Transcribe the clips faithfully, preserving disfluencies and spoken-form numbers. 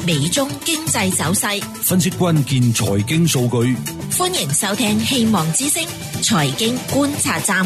美中經濟走勢， 分析關鍵財經數據。 歡迎收聽希望之聲財經觀察站。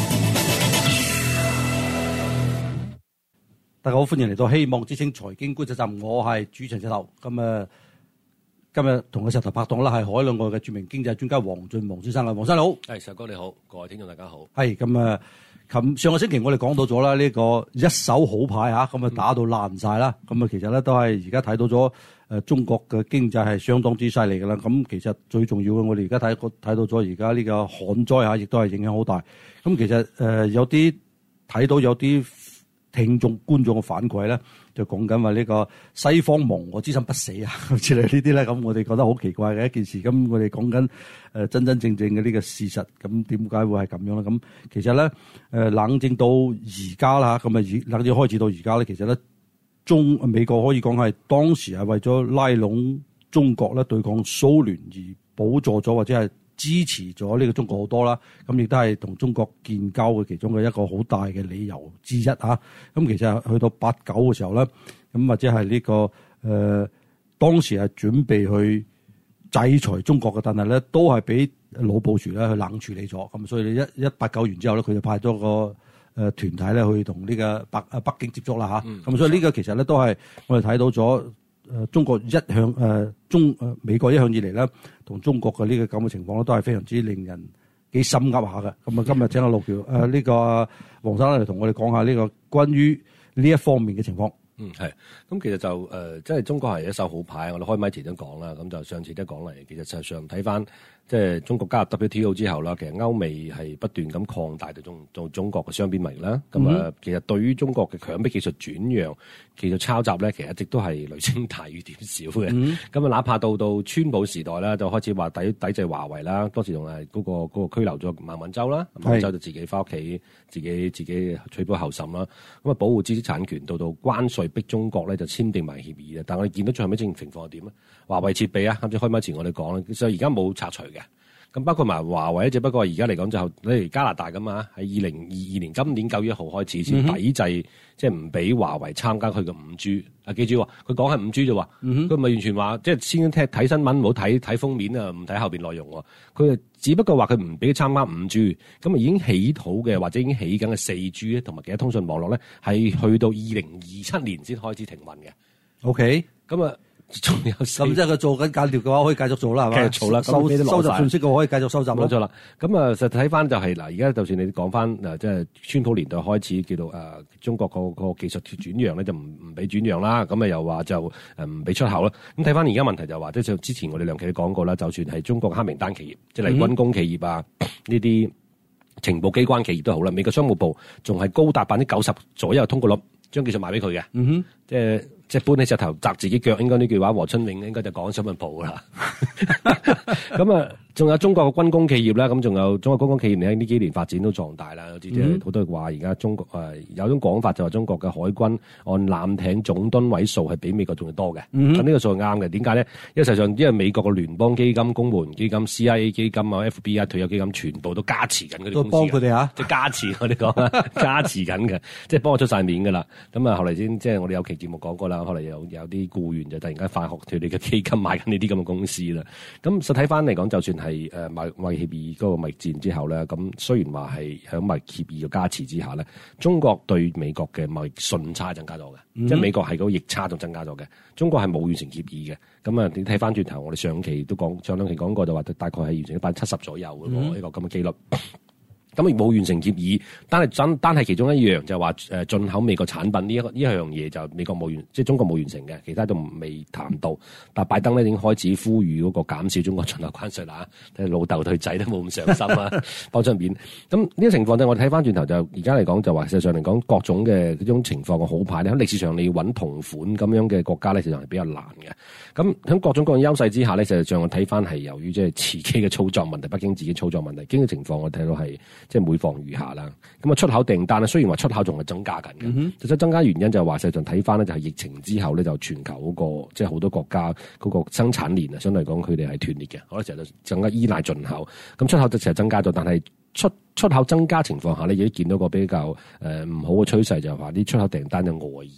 大家好，歡迎嚟到希望之聲財經觀察站，我係主持人石頭。咁啊，今日同個石頭拍檔啦，係海內外嘅著名經濟專家黃俊黃先生啊，黃生你好。 係石哥你好，各位聽眾大家好。 係咁啊，琴上個星期我哋講到咗啦，呢個一手好牌嚇，咁啊打到爛晒啦。咁啊，其實咧都係而家睇到咗誒中國嘅經濟係相當之犀利㗎啦。咁其實最重要嘅，我哋而家睇睇到咗而家呢個旱災嚇，亦都係影響好大。咁其實誒、呃、有啲睇到有啲聽眾觀眾嘅反饋咧，就講緊話呢個西方亡我之心不死啊之類呢啲咧，咁我哋覺得好奇怪嘅一件事。咁我哋講緊誒真真正正嘅呢個事實，咁點解會係咁樣咧？咁其實咧誒、呃、冷靜到而家啦，咁啊冷靜開始到而家咧，其實咧中美國可以講係當時係為咗拉攏中國咧對抗蘇聯而補助咗或者係支持咗呢個中國好多啦，咁亦都係同中國建交嘅其中嘅一個好大嘅理由之一啊。咁其實去到八九嘅時候咧，咁或者係呢、這個誒、呃、當時係準備去制裁中國嘅，但係咧都係俾老布殊咧去冷處理咗。咁所以一一八九完之後咧，佢就派咗個誒團體咧去同呢個北誒北京接觸啦嚇。咁、嗯、所以呢個其實咧都係我哋睇到咗。誒中國一向誒、呃、中誒美國一向以嚟咧，同中國嘅呢個咁嘅情況咧，都係非常之令人幾心噏下嘅。咁啊，今日請阿陸橋誒呢個黃生嚟同我哋講下呢個關於呢一方面嘅情況。 嗯，係。咁其實就誒，即、呃、係中國係一手好牌。我哋開麥前都講啦，咁就上次都講嚟。其實實際上睇翻，即係中國加入 W T O 之後啦，其實歐美係不斷咁擴大到中到中國嘅雙邊貿易啦。咁啊、嗯，其實對於中國嘅強迫技術轉讓、技術抄襲咧，其實一直都係雷聲大雨點小嘅。咁啊、嗯，哪怕到到川普時代啦，就開始話抵抵制華為啦，當時仲係嗰個嗰、嗰個拘留咗孟晚舟啦，孟晚舟就自己翻屋企，自己自己取保候審啦。咁啊，保護知識產權到到關稅逼中國咧，就簽訂埋協議嘅。但係我哋見到最後尾情況係點咧？華為設備啊，啱先開麥前我哋講啦，所以而家冇拆除嘅。咁包括埋華為，只不過而家嚟講就例如加拿大咁嘛，喺二零二二年今年九月一號開始先抵制，嗯、即係唔俾華為參加佢嘅五 G。啊，記住喎，佢講係五 G 啫喎，佢唔係完全話即係先聽睇新聞，唔好睇睇封面啊，唔睇後邊內容喎。佢只不過話佢唔俾佢參加五 G，咁啊已經起土嘅或者已經起緊嘅四 G 咧，同埋其他通訊網絡咧，係去到二零二七年先開始停運嘅。OK，咁啊。仲有咁即係佢做緊間諜嘅話，可以繼續做啦，係嘛？繼續做啦，收收集信息嘅可以繼續收集。冇錯啦。咁啊，實睇翻就係、是、嗱，而家就算你講翻嗱，即係川普年代開始叫做誒、呃、中國個個技術轉讓咧，就唔唔俾轉讓啦。咁啊又話就誒唔俾出口啦。咁睇翻而家問題就話，即係之前我哋兩期都講過啦，就算係中國黑名單企業，即係軍工企業啊呢啲、嗯、情報機關企業都好啦，美國商務部仲係高達百分之九十左右通過率，將技術賣俾佢嘅。嗯哼，即係。即係搬起石頭砸自己腳，應該呢句話和春永應該就講新聞報噶啦。咁啊，仲有中國嘅軍工企業啦，咁仲有中國軍工企業喺呢幾年發展都壯大啦。即係好多人話而家中國誒、呃、有種講法就話中國嘅海軍按艦艇總噸位數係比美國仲要多嘅。咁呢、嗯、個數係啱嘅。點解咧？因為實際上因為美國嘅聯邦基金、公務員基金、C I A 基金啊、F B I 退休基金全部都加持緊嗰啲公司。都幫佢哋啊！即係加持我哋講加持緊嘅，即係幫我出晒面㗎啦。咁啊，後嚟先即係我哋有期節目講過啦。後嚟有有啲僱員就突然間發覺佢哋嘅基金買緊呢啲咁嘅公司啦。咁實體翻嚟講，就算係誒貿貿易協議嗰個貿易戰之後咧，咁雖然話係喺貿易協議嘅加持之下咧，中國對美國嘅貿易順差增加咗嘅，嗯、即係美國係嗰個逆差仲增加咗嘅。中國係冇完成協議嘅。咁啊，你睇翻轉頭，我哋上期都講，上兩期講過就話大概係完成咗百分之七十左右嘅喎，呢個咁嘅機率。咁亦冇完成協議，單係真單係其中一樣就係話誒進口美國產品呢一個呢一樣嘢就美國冇完，即係中國冇完成嘅，其他都未談到。但係拜登咧已經開始呼籲嗰個減少中國進口關稅啦，睇老豆對仔都冇咁上心啦，幫出面。咁呢個情況咧，我哋睇翻轉頭就而家嚟講就話，事實上嚟講各種嘅嗰種情況嘅好牌咧，喺歷史上你要揾同款咁樣嘅國家咧，實際上係比較難嘅。咁喺各種各樣優勢之下咧，實際上我睇翻係由於即係自己嘅操作問題，北京自己操作問題，經濟情況我睇到係。即係每況愈下啦，咁啊出口訂單咧，雖然話出口仲係增加緊嘅，嗯、哼實際增加原因就係話，實際上睇翻咧就係疫情之後咧，就全球嗰、那個即係好多國家嗰個生產鏈啊，相對嚟講佢哋係斷裂嘅，好多時候就更加依賴進口，咁出口就成日增加咗，但係出出口增加情況下咧，亦都見到個比較誒唔、呃、好嘅趨勢，就係話啲出口訂單就外移。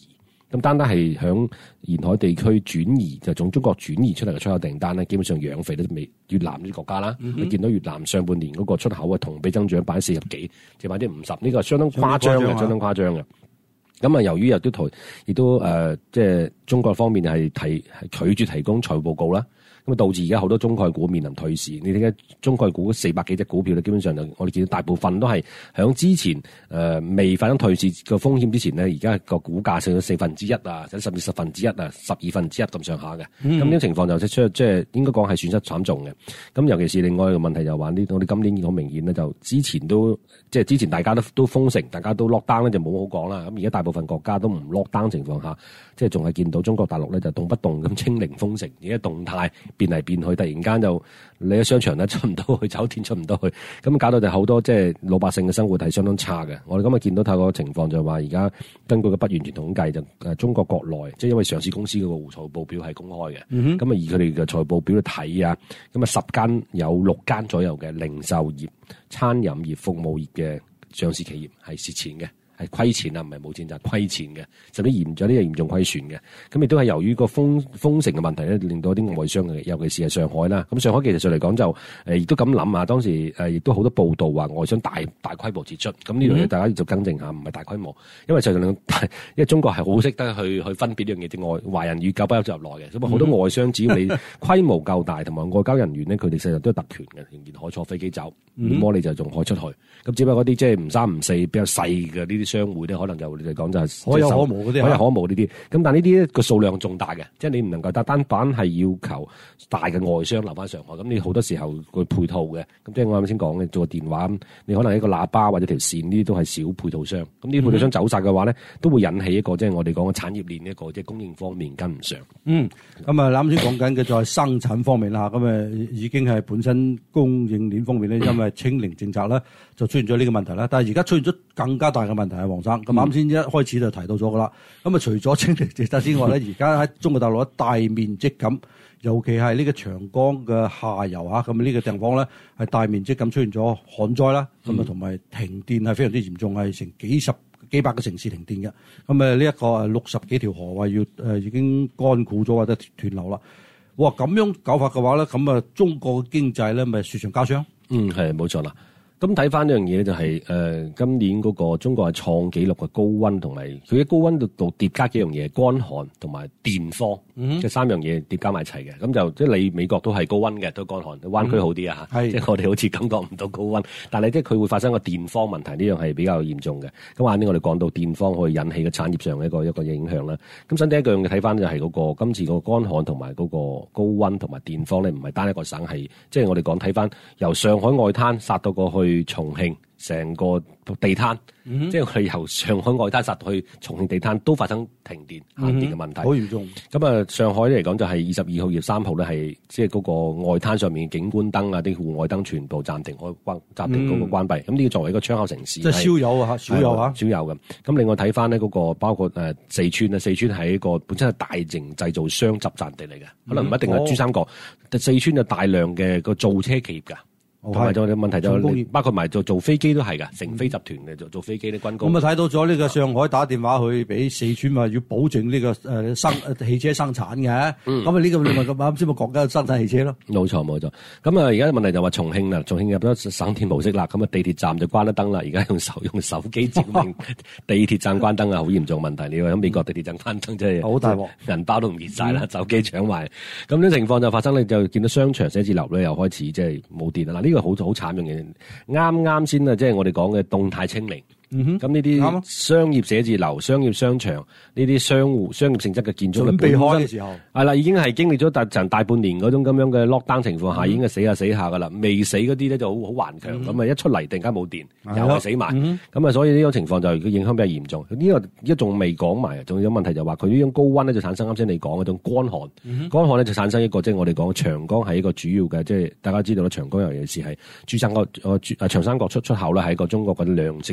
咁單單係響沿海地區轉移，就從中國轉移出嚟嘅出口訂單咧，基本上養肥都未越南呢啲國家啦。嗯、你見到越南上半年嗰個出口嘅同比增長百分之四十幾，至百分之五十，呢個係相當誇張嘅，相當誇張嘅。咁啊，由於有啲台亦都誒、呃，即係中國方面係提係拒絕提供財務報告啦。咁啊，導致而家好多中概股面臨退市。你睇下中概股四百幾隻股票咧，基本上就我哋見到大部分都係響之前誒、呃、未發生退市嘅風險之前咧，而家個股價升咗四分之一啊，甚至十分之一啊，十二分之一咁上下嘅。咁呢種情況就即係即係應該講係損失慘重嘅。咁尤其是另外一個問題就話呢，我哋今年好明顯咧，就之前都即係之前大家都都封城，大家都 lock down 咧就冇好講啦。咁而家大部分國家都唔 lock down 情況下，即係仲係見到中國大陸咧就動不動咁清零封城，而家動態變嚟變去，突然間就你喺商場咧出唔到去，酒店出唔到去，咁搞到就好多即係老百姓嘅生活係相當差嘅。我哋今日見到睇個情況就係話，而家根據個不完全統計就誒中國國內，即係因為上市公司嗰個財報表係公開嘅，咁啊、嗯、哼而佢哋嘅財報表去睇啊，咁啊十間有六間左右嘅零售業、餐飲業、服務業嘅上市企業係蝕錢嘅。係虧錢啊，唔係冇錢就係、是、虧錢嘅，甚至嚴咗啲係嚴重虧損嘅。咁亦都係由於個封封城嘅問題咧，令到啲外商嘅，尤其是係上海啦。咁上海其實上嚟講就誒，亦都咁諗啊。當時誒亦都好多報道話外商大大規模撤出。咁呢樣嘢大家就更正下，唔係大規模，因為實際上因為中國係好識得去去分別呢樣嘢，啲外華人與狗不入內嘅。咁好多外商只要你規模夠大，同埋外交人員咧，佢哋實際都有特權嘅，仍然可以坐飛機走，咁我哋就仲可以出去。咁只不過嗰啲即係唔三唔四比較細嘅呢啲商會咧，可能就你哋講就係可有可無嗰啲， 可有可無呢啲。咁但係呢啲個數量仲大嘅，即係你唔能夠單單單係要求大嘅外商留翻上海。咁你好多時候佢配套嘅，咁即係我啱先講嘅做個電話，你可能一個喇叭或者條線呢啲都係小配套商。咁呢啲配套商走晒嘅話咧，都會引起一個即係我哋講嘅產業鏈一個即係供應方面跟唔上。嗯， 咁啊啱先講緊嘅就係生產方面啦。咁誒已經係本身供應鏈方面咧，因為清零政策咧就出現咗呢個問題啦。但係而家出現咗更加大嘅問題係黃生。咁啱先一開始就提到咗噶啦。咁啊除咗清零政策之外咧，而家喺中國大陸大面積咁，尤其係呢個長江嘅下游嚇，咁呢個地方咧係大面積咁出現咗旱災啦，咁啊同埋停電係非常之嚴重，係成幾十幾百個城市停電嘅。咁誒呢一個六十幾條河話要誒已經乾枯咗或者斷流啦。哇！咁樣搞法嘅話咧，咁啊中國嘅經濟咧咪雪上加霜？嗯， 係冇錯啦。咁睇翻呢樣嘢咧，就係誒今年嗰個中國係創紀錄嘅高溫，同埋佢喺高溫度度疊加幾樣嘢，乾旱同埋電荒，即係、嗯、三樣嘢疊加埋齊嘅。咁就即係你美國都係高溫嘅，都乾旱，灣區好啲啊嚇。即係、嗯、我哋好似感覺唔到高溫，但係即係佢會發生個電荒問題，呢樣係比較嚴重嘅。咁晏啲我哋講到電荒可以引起嘅產業上嘅一個一個影響啦。咁首先第一樣嘅睇翻就係嗰、嗰個今次個乾旱同埋嗰個高溫同埋電荒咧，唔係單一個省，係即係我哋講睇翻由上海外灘殺到過去重慶。成個地攤，嗯、即係佢由上海外灘殺到去重慶地攤，都發生停電、限電嘅問題，好嚴重。咁啊，上海嚟講就係二十二號、二十三號咧，係即係嗰個外灘上面嘅景觀燈啊，啲戶外燈全部暫停開關，暫停嗰個關閉。咁呢個作為一個窗口城市， 即係少有啊，少有啊， 少有嘅。咁另外睇翻呢嗰個包括誒四川啊，四川係一個本身係大型製造商集散地嚟嘅，嗯、可能唔一定係珠三角，但、哦、四川有大量嘅個造車企業㗎。同埋就問題就包括埋做做飛機都係㗎，成飛集團嘅做做飛機啲軍工。咁啊睇到咗呢個上海打電話去俾四川話要保證呢個誒生汽車生產嘅。咁啊呢個你咪咁啱先咪講緊生產汽車咯。冇錯冇錯。咁啊而家問題就話重慶啦，重慶入咗省電模式啦，咁啊地鐵站就關得燈啦。而家用手用手機照明地鐵站關燈啊，好嚴重問題。你話喺美國地鐵站關燈真係好大鑊，銀包都唔見晒啦，嗯、手機搶埋。咁呢情況就發生咧，就見到商場寫字樓咧又開始即係冇電啦。嗱呢個好好慘嘅嘢，啱啱先啊，即係我哋講嘅動態清零。咁呢啲商業寫字樓、商業商場呢啲商戶、商業性質嘅建築， 準備開嘅時候係啦，已經係經歷咗大成大半年嗰種咁樣嘅 lockdown 情況下，嗯、已經係死下死下噶啦。未死嗰啲咧就好好頑強，咁啊、嗯、一出嚟突然間冇電，嗯、又係死埋。咁啊、嗯，所以呢種情況就佢影響比較嚴重。呢、這個一仲未講埋，仲有問題就話佢呢種高溫咧就產生啱先你講嗰種乾旱，嗯、乾旱咧就產生一個即係、就是、我哋講長江係一個主要嘅，即、就、係、是、大家知道啦，長江尤其是係珠三角誒誒長三角出出口啦，係一個中國嘅糧食產區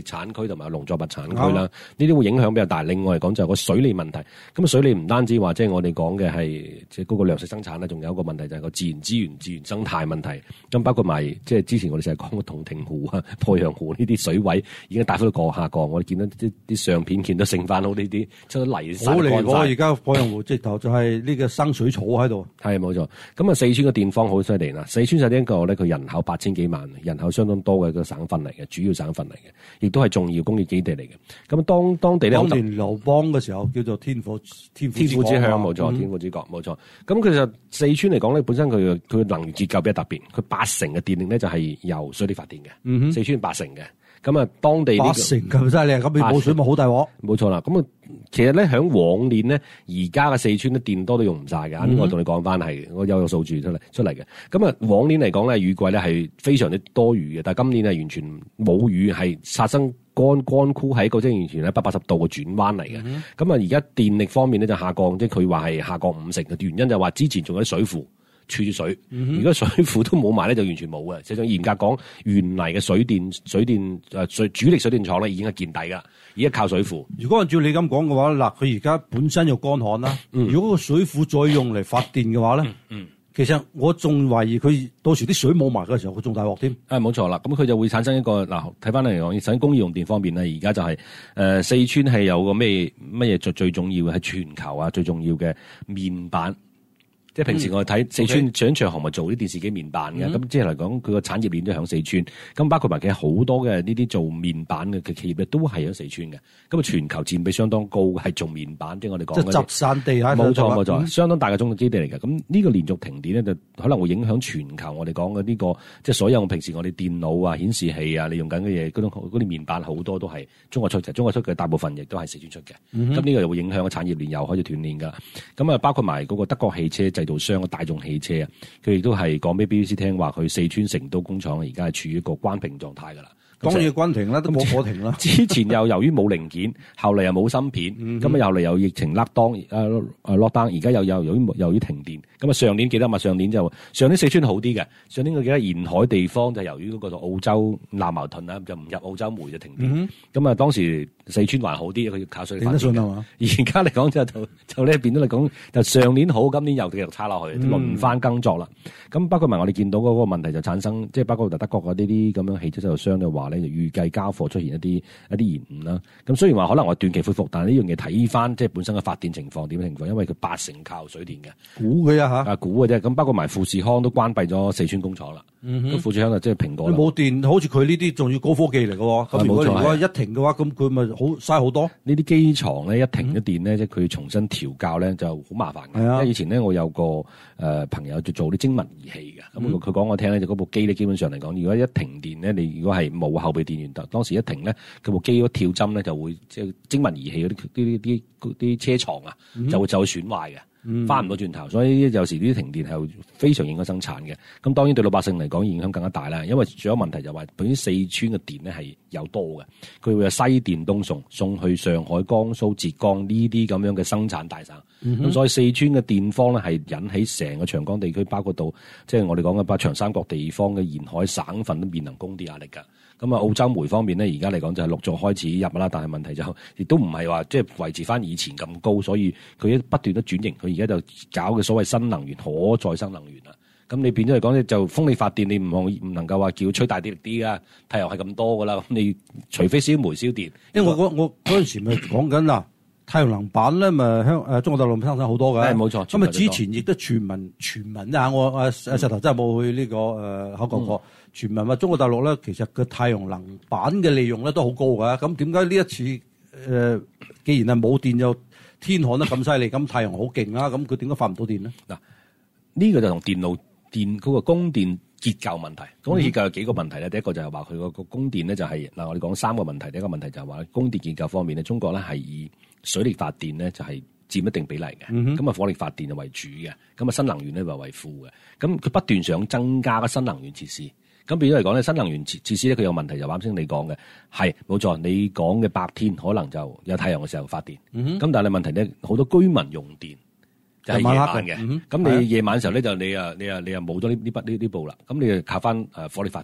區同埋農作物產區啦，呢啲、嗯、會影響比較大。另外嚟講就係個水利問題。咁啊水利唔單止話即係我哋講嘅係即係嗰個糧食生產啦，仲有一個問題就係個自然資源、自然生態問題。咁包括埋即係之前我哋成日講嘅洞庭湖啊、鄱陽湖呢啲水位已經大幅度過下降。我哋見到啲啲相片見到剩翻好呢啲出咗泥沙乾晒。好離譜！而家鄱陽湖直頭就係呢個生水草喺度。 係冇錯。咁啊四川嘅電荒好犀利啦。四川就係一個咧，佢人口八千幾萬，人口相當多嘅一個省份嚟嘅，主要省份嚟嘅，亦都係重要工業基地嚟嘅。咁當當地咧， 當年劉邦嘅時候叫做天府天府之鄉， 冇錯，天府之國冇錯。咁其實四川嚟講咧，本身佢佢嘅能源結構比較特別，佢八成嘅電力咧就係由水力發電嘅。嗯哼，四川八成嘅。咁啊，當地、這個、八成咁犀利，咁你冇水咪好大鑊？冇錯啦。咁啊，其實咧，響往年咧，而家嘅四川咧電多都用唔晒㗎。嗯、我同你講翻係，我有個數字出嚟出嚟嘅。咁啊，往年嚟講咧，雨季咧係非常之多雨嘅，但係今年係完全冇雨，係發生乾乾枯喺一個即係完全一百八十度嘅轉彎嚟嘅。咁啊、嗯，而家電力方面咧就下降，即係佢話係下降五成嘅原因就係話之前仲有啲水庫儲住水，如果水庫都冇埋咧，就完全冇嘅。實際上嚴格講，原嚟嘅水電、水電誒水主力水電廠咧已經係見底噶，而家靠水庫。 如果按照你咁講嘅話，嗱，佢而家本身又乾旱啦，嗯、如果個水庫再用嚟發電嘅話咧，嗯嗯、其實我仲懷疑佢到時啲水冇埋嘅時候，佢仲大鑊添。誒，冇錯啦，咁佢就會產生一個嗱，睇翻嚟講，首先工業用電方面咧，而家就係、是、誒、呃、四川係有個咩乜嘢最最重要嘅係全球啊最重要嘅面板。即係平時我哋睇四川上長河咪做啲電視機面板嘅，咁、嗯、即係嚟講佢個產業鏈都響四川，咁包括埋其實好多嘅呢啲做面板嘅企業咧都係喺四川嘅，咁啊全球佔比相當高，係做面板，即係我哋講即係集散地喺度。冇錯冇錯，嗯、相當大嘅中國基地嚟嘅。咁呢個連續停電咧，就可能會影響全球我哋講嘅呢個，即係所有平時我哋電腦啊、顯示器啊，你用緊嘅嘢，嗰種嗰啲面板好多都係中國出嘅，中國出嘅大部分亦都係四川出嘅。咁呢、嗯、哼個又會影響個產業鏈，又開始斷鏈㗎。咁啊，包括埋嗰個德國汽車製造商嘅大眾汽車啊，佢亦都係講俾 B B C 聽話，佢四川成都工廠而家係處於一個關停狀態㗎啦。 當然要關停啦，都冇可停啦。 之前又由於冇零件，後嚟又冇芯片，咁啊、嗯、又嚟有疫情甩當，誒誒落單，而家又又由於由於停電。咁啊上年記得嘛？上年就上年四川好啲嘅，上年我記得沿海地方就由於嗰個澳洲鬧矛盾啦，就唔入澳洲煤就停電。咁啊、嗯、當時四川還好啲，佢要靠水力發電。頂得順係嘛？而家嚟講就就就呢變咗嚟講，就上年好，今年又繼續差落去，輪番耕作啦。咁、嗯、包括埋我哋見到嗰個問題就產生，即係包括德國嗰啲啲咁樣汽車製造商就話。就預計交貨出現一啲一啲延誤啦。咁雖然話可能我短期恢復，但係呢樣嘢睇翻即係本身嘅發電情況點嘅情況，因為佢八成靠水電嘅， 估佢啊嚇， 啊估嘅啫。咁包括埋富士康都關閉咗四川工廠啦。咁、嗯、哼富士康就即係蘋果啦。 冇電，好似佢呢啲仲要高科技嚟嘅喎。咁如果如果一停嘅話，咁佢咪好嘥好多。 呢啲機床咧一停咗電咧，即係佢重新調校咧就好麻煩嘅。係啊、嗯，以前咧我有個誒、呃、朋友就做啲精密儀器嘅，咁佢講我聽咧就嗰部機咧基本上嚟講，如果一停電咧，你如果係冇後備電源，當時一停咧，佢部機嗰跳針咧就會即係精密儀器嗰啲啲啲啲車床啊，就會就會損壞嘅。翻唔到轉頭，所以有時呢啲停電係非常影響生產嘅。咁當然對老百姓嚟講影響更加大啦，因為仲有問題就係話，本身四川嘅電咧係有多嘅，佢會有西電東送送去上海、江蘇、浙江呢啲咁樣嘅生產大省。咁、嗯、哼所以四川嘅電荒咧係引起成個長江地區，包括到即係我哋講嘅把長三角地方嘅沿海省份都面臨供電壓力㗎。咁啊，澳洲煤方面咧，而家嚟講就係陸續開始入啦，但係問題就亦都唔係話即係維持翻以前咁高，所以佢一不斷都轉型，佢而家就搞嘅所謂新能源、可再生能源啦。咁你變咗嚟講咧，就風力發電，你唔可唔能夠話叫吹大啲力啲噶，太陽係咁多噶啦。咁你除非燒煤燒電， 因為我我嗰陣時咪講緊嗱，太陽能板咧咪香誒中國大陸生產好多嘅， 冇錯。 咁啊之前亦都傳聞傳聞啊，我啊石頭真係冇去呢、這個誒考究過。嗯傳聞話中國大陸咧，其實個太陽能板嘅利用咧都好高㗎。咁點解呢一次誒、呃，既然係冇電又天寒得咁犀利，咁太陽好勁啊？咁佢點解發唔到電呢？ 嗱，呢個就同電路電嗰個供電結構問題。供電結構有幾個問題咧？嗯、第一個就係話佢個個供電咧就係、是、嗱，我哋講三個問題。第一個問題就係話供電結構方面咧，中國咧係以水力發電咧就係、是。佔一定比例嘅，咁啊、嗯、哼火力發電就為主嘅，咁啊新能源咧就為輔嘅，咁佢不斷想增加嘅新能源設施，咁變咗嚟講咧，新能源設設施咧佢有問題，就啱先你講嘅係冇錯，你講嘅白天可能就有太陽嘅時候發電，咁、嗯、哼但係問題咧好多居民用電就係夜晚嘅，咁、嗯、你夜晚嘅時候咧就你啊你啊你啊冇咗呢呢筆呢呢部啦，咁你就靠翻誒火力發電啦。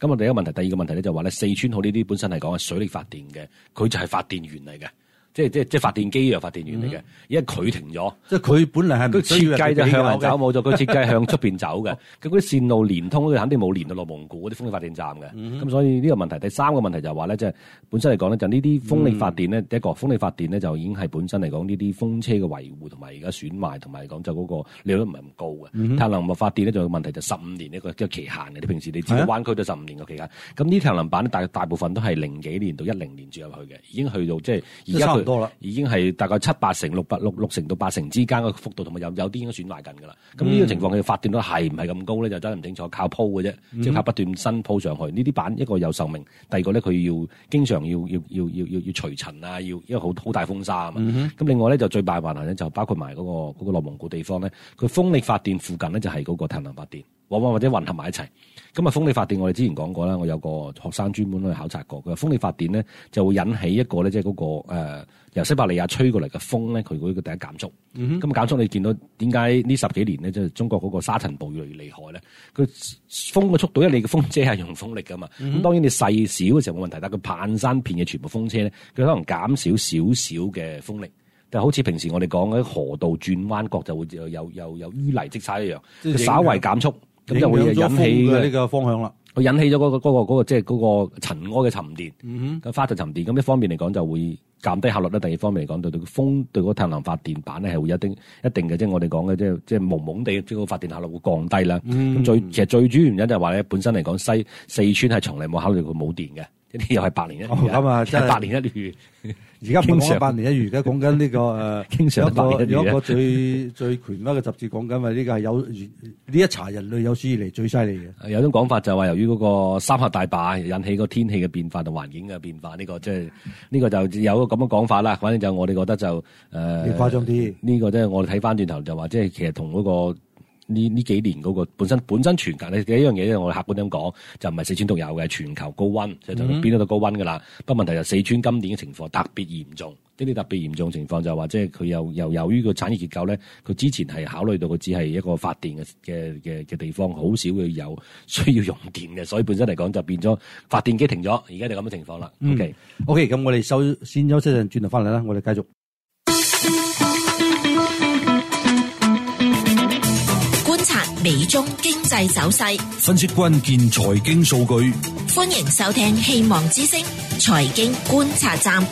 咁我第一個問題，第二個問題咧就話咧，四川號呢啲本身係講係水力發電嘅，佢就係發電源嚟嘅。即係即係即係發電機又發電源嚟嘅，因為佢停咗， 即係佢本嚟係佢設計就向人走冇咗，佢設計向出邊走嘅。咁嗰啲線路連通，佢肯定冇連到內蒙古嗰啲風力發電站嘅。咁、嗯、所以呢個問題，第三個問題就係話咧，即係本身嚟講咧，就呢啲風力發電咧，第、嗯、一個風力發電咧就已經係本身嚟講呢啲風車嘅維護同埋而家損壞同埋講就嗰個利率唔係咁高嘅。嗯、太陽能發電咧就有問題就十五年一個嘅期限嘅。你平時你知道灣區都十五年嘅期限，咁呢太陽能板咧大大部分都係零幾年到一零年轉入去嘅，已經去到即係而家佢多啦， 已經係。大概七八成、六八六六成到八成之間嘅幅度，同埋有有啲已經損壞緊㗎啦。咁呢個情況佢發電率係唔係咁高咧？就真係唔清楚，靠鋪嘅啫，即係靠不斷新鋪上去。呢啲板一個有壽命，第二個咧佢要經常要要要要要要除塵啊，要因為好好大風沙啊嘛。咁、嗯、另外咧就最大問題咧就包括埋嗰、嗰個嗰個內蒙古地方咧，佢風力發電附近咧就係嗰個太陽能發電，往往或者混合埋一齊。咁啊風力發電我哋之前講過啦，我有個學生專門去考察過，佢話風力發電咧就會引起一個咧即係嗰個、呃、由西伯利亞吹過嚟嘅風咧，佢嗰個第一減速。咁、嗯、減速你見到點解呢十幾年咧即係中國嗰個沙塵暴越嚟越厲害咧？佢風嘅速度，因為你嘅風車係用風力㗎嘛。咁、嗯、當然你細小嘅時候冇問題，但係佢攀山遍野全部風車咧，佢可能減少少少嘅風力。就好似平時我哋講嘅河道轉彎角就會有有有有淤泥積沙一樣，佢稍為減速。咁就會引起呢個方向啦， 佢引起咗嗰、嗰個嗰、嗰個嗰個即係嗰個塵埃嘅沉澱，嗯哼，花就沉澱。咁一方面嚟講就會減低效率啦，第二方面嚟講對對風對嗰個太陽能發電板咧係會有一定一定嘅，即係我哋講嘅即係即係蒙蒙地即係個發電效率會降低啦。咁、嗯、最其實最主要原因就係話咧，本身嚟講西四川係從嚟冇考慮佢冇電嘅，呢啲又係百年一遇咁啊，真係百年一遇。 而家唔係講百年一遇，而家講緊呢個誒， 經常百年一遇有一個最最權威嘅雜誌講緊話呢個係有呢一茬人類有史以嚟最犀利嘅。 有種講法就係話，由於嗰個三峽大壩引起個天氣嘅變化同環境嘅變化，呢、呢個即係呢個就有個咁嘅講法啦。反正就我哋覺得就誒， 你誇張啲。呢、 呢個即係我哋睇翻轉頭就話，即係其實同嗰、嗰個。呢呢幾年嗰個本身本身全球呢幾樣嘢咧，我哋客觀咁講，就唔係四川獨有嘅，全球高溫就就變咗到高溫噶啦。不過問題就四川今年嘅情況特別嚴重，呢啲特別嚴重情況就係話，即係佢又又由於個產業結構咧，佢之前係考慮到佢只係一個發電嘅嘅嘅嘅地方，好少會有需要用電嘅，所以本身嚟講就變咗發電機停咗，而家就咁嘅情況啦。 嗯、OK OK，咁我哋收先休息陣，轉頭翻嚟啦，我哋繼續。 美中經濟走勢， 分析關鍵財經數據。 歡迎收聽希望之聲財經觀察站。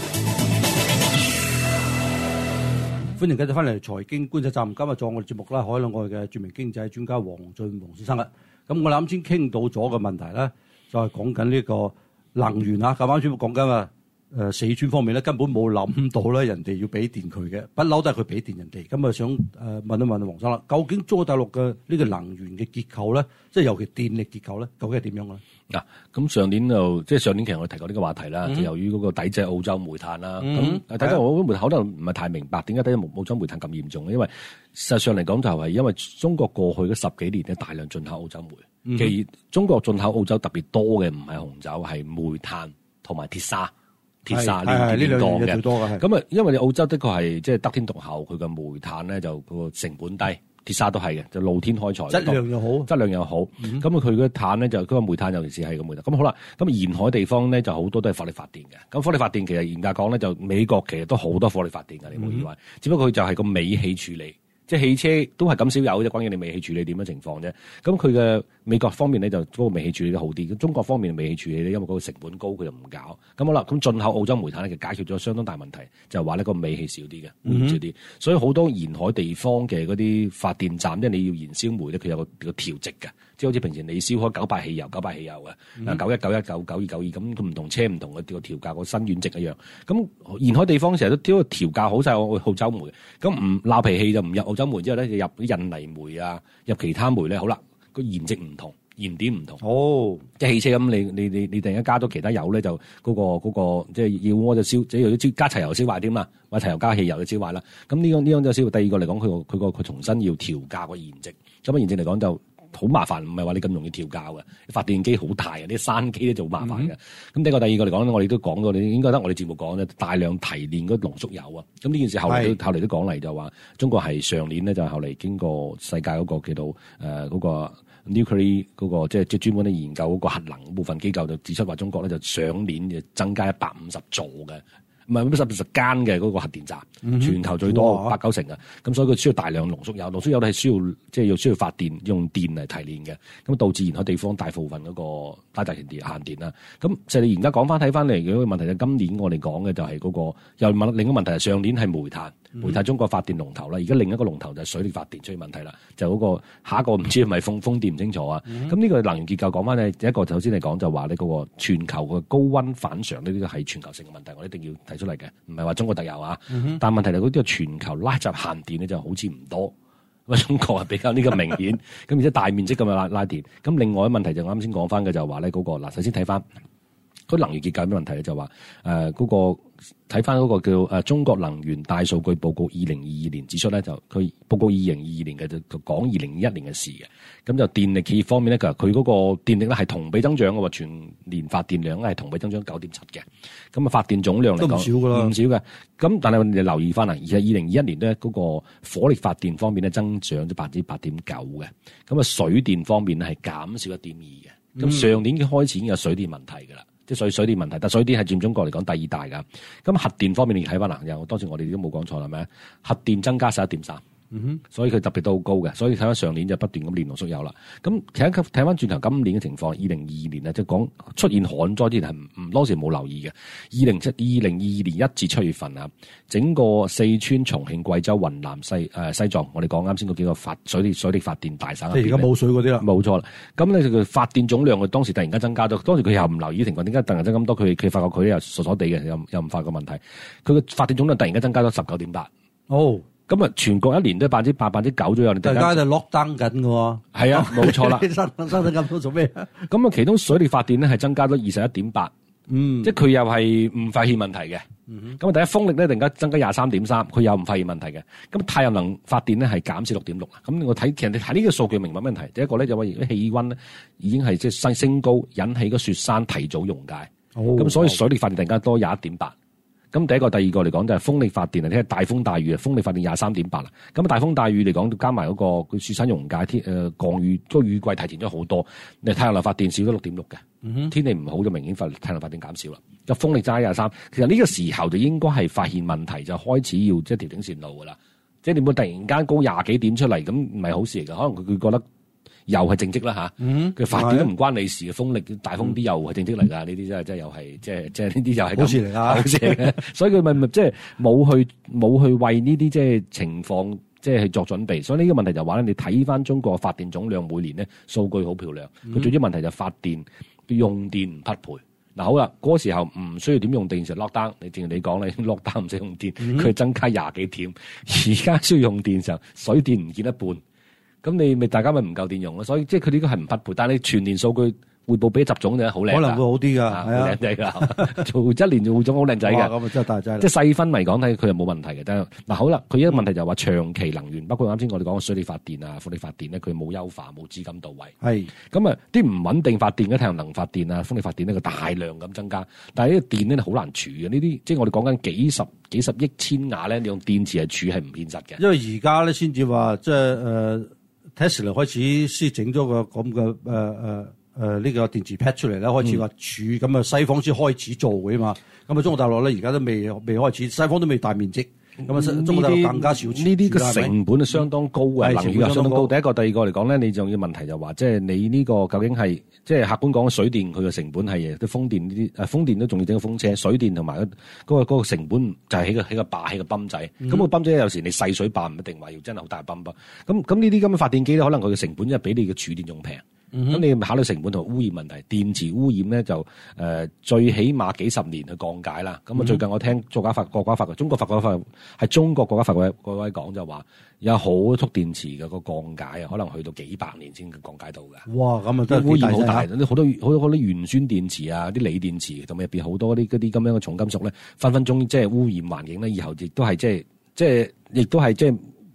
歡迎繼續翻嚟財經觀察站。今日做我哋節目啦，海內外嘅著名經濟專家黃俊宏先生啦。咁我哋啱先傾到咗嘅問題咧，就係講緊呢個能源啊。咁啱先講緊啊。誒四川方面咧根本冇諗到咧，人哋要俾電佢嘅，不嬲都係佢俾電人哋。咁啊想誒問一問黃生啦，究竟中國大陸嘅呢個能源嘅結構咧，即係尤其電力結構咧，究竟係點樣咧？嗱， 咁上年就即係上年其實我哋提過呢個話題啦，嗯、就由於嗰個抵制澳洲煤炭啦，咁睇到我煤炭可能唔係太明白點解抵制澳洲煤炭咁嚴重，因為實際上嚟講就係因為中國過去嗰十幾年咧大量進口澳洲煤，嗯、其實中國進口澳洲特別多嘅唔係紅酒，係煤炭同埋鐵砂。鐵砂呢啲多嘅，咁啊，因為你澳洲的確係即係得天獨厚，佢嘅煤炭咧就個成本低，鐵砂都係嘅，就露天開採， 質量又好， 質量又好。咁、嗯、啊，佢嘅炭咧就佢個煤炭尤其是係個煤炭。咁好啦，咁沿海地方咧就好多都係火力發電嘅。咁火力發電其實嚴格講咧，就美國其實都好多火力發電嘅，你冇以為？嗯、只不過佢就係個尾氣處理。即係汽車都係咁少有啫，關於你尾氣處理點樣情況啫。咁佢嘅美國方面咧就嗰個尾氣處理得好啲，咁中國方面嘅尾氣處理咧，因為嗰個成本高，佢就唔搞。咁好啦，咁進口澳洲煤炭咧，就解決咗相當大問題，就係話呢個尾氣少啲嘅，污染少啲。所以好多沿海地方嘅嗰啲發電站，即係你要燃燒煤咧，佢有個個調值嘅，即係好似平時你燒開九百汽油、九百汽油嘅，九一九一九九二九二咁，佢唔同車唔同嘅個調價個辛烷值一樣。咁沿海地方成日都調調價好晒澳洲煤，咁唔鬧脾氣就唔入澳洲煤之後咧，就入啲印尼煤啊，入其他煤咧，好啦，個燃值唔同，燃點唔同。哦，即係汽車咁，你你你你突然間加咗其他油咧，就嗰、嗰個嗰、嗰個即係要我就燒，即係要加柴油燒壞添嘛，或者柴油加汽油就燒壞啦。咁呢、呢個呢樣就燒。第二個嚟講，佢個佢個佢重新要調價個燃值。咁啊，燃值嚟講就好麻煩，唔係話你咁容易調校嘅。發電機好大嘅，啲山機咧就好麻煩嘅。咁、嗯、第一個、第二個嚟講咧，我哋都講過，你應該得我哋節目講咧，大量提煉嗰濃縮鈾啊。咁呢件事後嚟都後嚟都講嚟就話，中國係上年咧就後嚟經過世界嗰個叫做誒嗰、呃那個 nuclear 嗰個即係即係專門咧研究嗰個核能部分機構就指出話，中國咧就上年就增加一百五十座嘅。唔係十十間嘅嗰個核電站，嗯、全球最多八九成啊！咁所以佢需要大量濃縮鈾，濃縮鈾都係需要即係要需要發電用電嚟提煉嘅，咁導致沿海地方大部分嗰個大大型電限電啦。咁就係你而家講翻睇翻嚟嘅個問題，就今年我哋講嘅就係嗰、那個又問另一個問題係上年係煤炭，煤炭中國發電龍頭啦，而家另一個龍頭就係水力發電出現問題啦，就嗰、那個下一個唔知係咪風風電唔清楚啊？咁呢、嗯、個能源結構講翻咧，一個首先嚟講就話呢嗰個全球嘅高溫反常呢啲係全球性嘅問題，我一定要提出嚟嘅，唔係話中國特有啊。嗯、哼但係問題係嗰啲全球拉閘限電咧就好似唔多，咁中國係比較呢個明顯，咁而且大面積咁樣拉拉電。咁另外一個問題就我啱先講翻嘅就話咧嗰個嗱，首先睇翻嗰能源結構有咩問題咧，就話誒嗰個。睇翻嗰個叫誒中國能源大數據報告二零二二年指出咧，就佢報告二零二二年嘅就講二零二一年嘅事嘅，咁就電力企業方面咧，佢佢嗰個電力咧係同比增長嘅喎，全年發電量係同比增長九點七嘅，咁啊發電總量嚟講都唔少㗎啦，唔少嘅。咁但係你留意翻啊，而係二零二一年咧嗰個火力發電方面咧增長咗百分之八點九嘅，咁啊水電方面咧係減少一點二嘅，咁、嗯、上年嘅開始已經有水電問題㗎啦。即係水水電問題，但水電係佔中國嚟講第二大㗎。咁核電方面你睇翻啦，又當時我哋都冇講錯啦咩？核電增加十一點三。嗯哼，所以佢特別都好高嘅，所以睇翻上年就不斷咁煉濃縮鈾啦。咁其實睇翻轉頭今年嘅情況，二零二二年啊，即係講出現旱災之前係唔唔當時冇留意嘅。二零七二零二二年一至七月份啊，整個四川、重慶、貴州、雲南、西誒、呃、西藏，我哋講啱先嗰幾個發水力水力發電大省，即係而家冇水嗰啲啦，冇錯啦。咁咧佢發電總量佢當時突然間增加咗，當時佢又唔留意嘅情況，點解突然間增咁多？佢佢發覺佢又傻傻地嘅，又又唔發覺問題。佢嘅發電總量突然間增加咗十九點八。哦。咁啊，全國一年都百分之八、百分之九左右。大家就落單緊嘅喎。係啊，冇錯啦。生生得咁多做咩？咁啊，其中水力發電咧係增加咗二十一點八。嗯，即係佢又係唔發現問題嘅。嗯哼。咁啊，第一風力咧突然間增加廿三點三，佢又唔發現問題嘅。咁太陽能發電咧係減少六點六啊。咁我睇其實你睇呢個數據明白問題。第一個咧就話而家氣溫咧已經係即係升升高，引起個雪山提早溶解。哦。咁所以水力發電突然間多廿一點八。咁第一個、第二個嚟講就係風力發電啊！睇下大風大雨啊，風力發電廿三點八啦。咁大風大雨嚟講，加埋嗰個佢雪山溶解天誒降雨，個雨季提前咗好多。你太陽能發電少咗六點六嘅，嗯、哼天氣唔好就明顯發太陽能發電減少啦。就風力揸廿三，其實呢個時候就應該係發現問題，就開始要即係調整線路噶啦。即係你會突然間高廿幾點出嚟，咁唔係好事嚟嘅。可能佢佢覺得。又係正職啦嚇，佢、嗯、發電都唔關你事嘅，風力大風啲又係正職嚟㗎，呢啲真係真係又係即係即係呢啲又係好事嚟㗎，好事嚟嘅。所以佢咪咪即係冇去冇去為呢啲即係情況即係去作準備。所以呢個問題就話咧，你睇翻中國發電總量每年咧數據好漂亮，佢、嗯、最主要問題就發電用電唔匹配。嗱好啦，嗰、那個、時候唔需要點用電時 lock down，你正如你講你 lock down 唔使用電，佢、嗯、增加廿幾點。而家需要用電時候，水電唔見一半。咁你咪大家咪唔夠電用咯，所以即係佢呢個係唔匹配。但係你全年數據匯報俾習總就好靚，可能會好啲㗎，係啊，靚仔㗎，做一年做匯總好靚仔嘅。咁啊真係大劑。即係細分嚟講睇，佢又冇問題嘅。但係嗱好啦，佢一個問題就係話長期能源，包括啱先我哋講嘅水力發電啊、風力發電咧，佢冇優化，冇資金到位。係咁啊，啲唔穩定發電嘅太陽能發電啊、風力發電呢，佢大量咁增加，但係呢個電咧好難儲嘅。呢啲即係我哋講緊幾十幾十億千瓦咧，你用電池係儲係唔現實嘅。因為而家咧先至話即係誒。Tesla 開始先整咗個咁嘅誒誒誒呢個電池 pad 出嚟咧，開始話儲咁啊，西方先開始做嘅嘛。咁啊，中國大陸咧而家都未未開始，西方都未大面積。咁啊，中國大陸更加少。呢啲嘅成本係相當高嘅，能源相當高。第一個、第二個嚟講咧，你仲要問題就話，即係你呢個究竟係即係客觀講水電佢嘅成本係啲風電呢啲誒風電都仲要整個風車，水電同埋嗰個嗰個成本就係起個起個壩起個泵仔。咁個泵仔有時你細水壩唔一定話要真係好大泵噃。咁咁呢啲咁嘅發電機咧，可能佢嘅成本因為比你嘅儲電仲平。咁、嗯、你考慮成本同污染問題，電池污染咧就誒、呃、最起碼幾十年去降解啦。咁啊、嗯、最近我聽國家發國家發嘅中國發國家發係中國國家發嗰位嗰位講就話有好多蓄電池嘅個降解啊，可能去到幾百年先降解到嘅。哇！咁啊真係污染好大，啲好多好多好多鉛酸電池啊，啲鋰電池同埋入邊好多啲嗰啲咁樣嘅重金屬咧，分分鐘即係污染環境咧。以後亦都係即係即係亦都係即係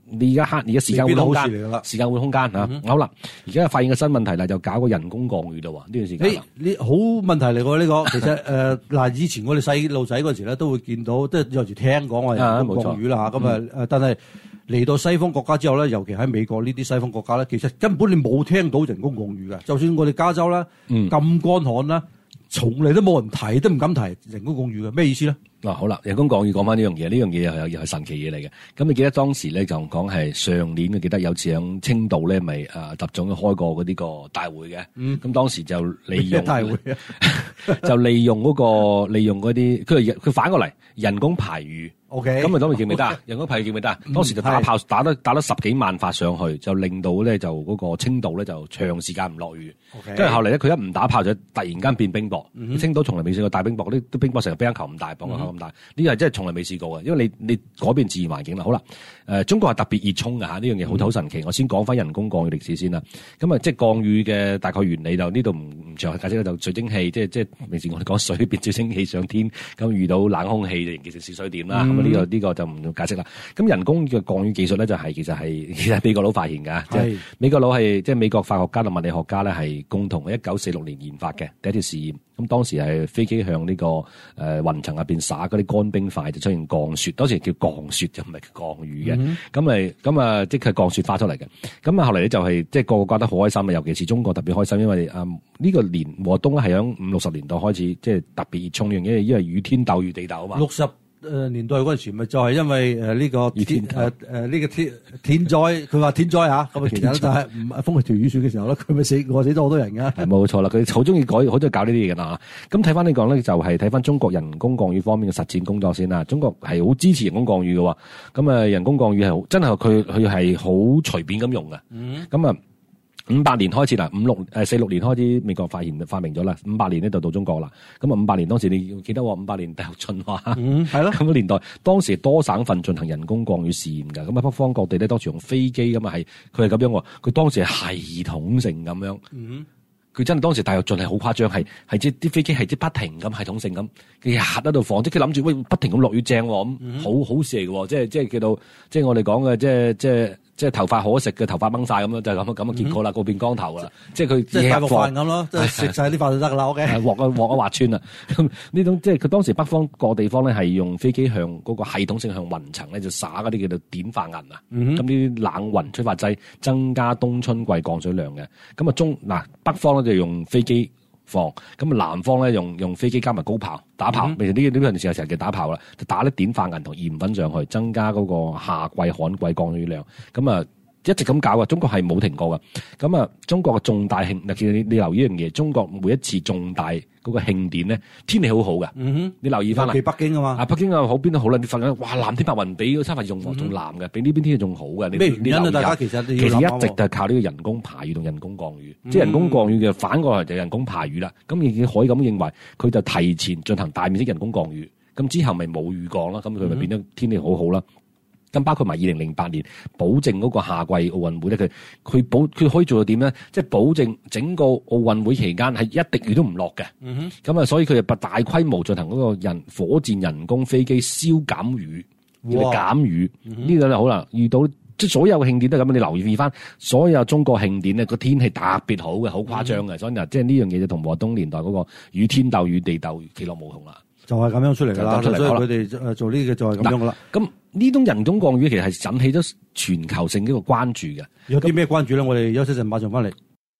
你而家慳，而家時間換空間， 嚟時間換空間嚇。嗯、好啦，而家發現個新問題啦，就搞個人工降雨啦喎，呢段時間。 誒，呢好問題嚟喎呢個。其實誒嗱、呃，以前我哋細路仔嗰陣時咧，都會見到，即係有時聽講話人工降雨啦嚇。咁啊誒，但係嚟到西方國家之後咧，尤其喺美國呢啲西方國家咧，其實根本你冇聽到人工降雨嘅。就算我哋加州啦，咁乾旱啦，從嚟都冇人提，都唔敢提人工降雨嘅。咩意思咧？ 嗱、啊，好啦，人工降雨講翻呢樣嘢，呢樣嘢又又係神奇嘢嚟嘅。咁你記得當時咧就講係上年，我記得有次響青島咧，咪誒習總開過嗰啲個大會嘅。嗯，咁當時就利用大會啊，就利用嗰、嗰個利用嗰啲，佢佢反過嚟人工排雨。O K，咁啊，當時記唔記得啊？人工排雨記唔記得啊？當時就打炮打得打得十幾萬發上去，就令到咧就嗰個青島咧就長時間唔落雨。跟住 Okay. 後嚟咧，佢一唔打炮就突然間變冰雹。嗯、青島從來未試過大冰雹，啲啲冰雹成日乒乓球咁大，棒球咁大，呢個係真係從來未試過嘅。因為你你改變自然環境啦。好啦，誒、呃，中國係特別熱衷㗎嚇，呢樣嘢好好神奇。嗯、我先講翻人工降雨歷史先啦。咁啊，即係降雨嘅大概原理就呢度唔唔詳細解釋啦。就水蒸氣，即係即係平時我哋講水變水蒸氣上天，咁遇到冷空氣就形成小水點啦。咁啊呢個呢、呢個就唔解釋啦。咁人工嘅降雨技術咧就係、是、其實係其實美國佬發現㗎，即係是美國佬係即係美國化學家同物理學家咧係共同喺一九四六年研發嘅第一條試驗。咁當時係飛機向呢、這個誒、呃、雲層入邊灑嗰啲乾冰塊，就出現降雪。當時叫降雪，就唔係叫降雨嘅。咁咪咁啊，即係降雪花出嚟嘅。咁啊，後嚟咧就係、是、即係個個覺得好開心啊，尤其是中國特別開心，因為啊呢、呃這個年和冬咧係響五六十年代開始，即係特別熱衷呢樣嘢，因為雨天鬥雨地鬥啊嘛。 六十誒年代嗰陣時，咪就係因為誒呢個天誒誒呢個天天災，佢話天災嚇，咁啊其實就係唔風調雨雪嘅時候咧，佢咪死餓死咗好多人㗎。 係冇錯啦，佢好中意改，好中意搞呢啲嘢㗎啦嚇。咁睇翻呢講咧，就係睇翻中國人工降雨方面嘅實踐工作先啦。中國係好支持人工降雨嘅喎。咁啊，人工降雨係真係佢佢係好隨便咁用嘅。嗯。咁啊。五八年開始啦，五六誒四六年開始美國發現發明咗啦，五八年呢就到中國啦。咁啊五八年當時你記得喎，五八年大躍進話，嗯係咯，咁嘅年代當時多省份進行人工降雨試驗㗎。咁啊北方各地咧當時用飛機咁啊係，佢係咁樣喎，佢當時係系統性咁樣。嗯。佢真係當時大躍進係好誇張，係係即啲飛機係即不停咁系統性咁，佢日喺度放，即佢諗住喂不停咁落雨正喎，咁、嗯、好好事嚟嘅喎，即係即係叫到即係我哋講嘅即係即係即係頭髮可食嘅頭髮掹晒咁樣，就係咁咁嘅結果啦，個、嗯、變光頭啦，即係佢即係大鑊飯咁咯，即係食晒啲飯就得㗎啦，OK， 鑊啊鑊啊滑穿啦，咁呢種即係佢當時北方個地方咧係用飛機向嗰個系統性向雲層咧就灑嗰啲叫做碘化銀啊，咁呢啲冷雲催化劑增加冬春季降水量嘅，咁啊中嗱北方咧就用飛機放，咁啊南方咧用用飛機加埋高炮打炮，其實呢呢陣時成日嘅打炮啦，就打啲碘化銀同鹽粉上去，增加嗰個夏季旱季降雨量，咁啊一直咁搞嘅，中國係冇停過嘅。咁啊，中國嘅重大慶，其實你你留意一樣嘢，中國每一次重大嗰個慶典咧，天氣好好嘅。嗯哼，你留意翻啦。尤其北京啊嘛。啊，北京啊好邊都好啦，你發覺哇藍天白雲比嗰餐飯仲仲藍嘅，比呢邊天氣仲好嘅。 咩原因啊？大家其實其實一直就係靠呢個人工排雨同人工降雨，嗯、即係人工降雨嘅反過來就係人工排雨啦。咁亦可以咁認為，佢就提前進行大面積人工降雨，咁之後咪冇雨降啦，咁佢咪變得天氣好好啦。咁包括埋二零零八年保證嗰個夏季奧運會咧，佢佢保佢可以做到點咧？即係保證整個奧運會期間係一滴雨都唔落嘅。咁啊、嗯哼，所以佢就大規模進行嗰個人火箭人工飛機消減雨，叫做減雨。呢個咧好啦，遇到即係所有嘅慶典都係咁。你留意翻所有中國慶典咧，個天氣特別好嘅，好誇張嘅。嗯、所以嗱，即係呢樣嘢就同和冬年代嗰個雨天鬥雨地鬥其樂無同啦。 就係咁樣出嚟㗎啦，所以佢哋誒做呢個就係咁樣㗎啦。 咁呢種人工降雨其實係引起咗全球性呢個關注嘅。 有啲咩關注咧？我哋休息陣馬上翻嚟。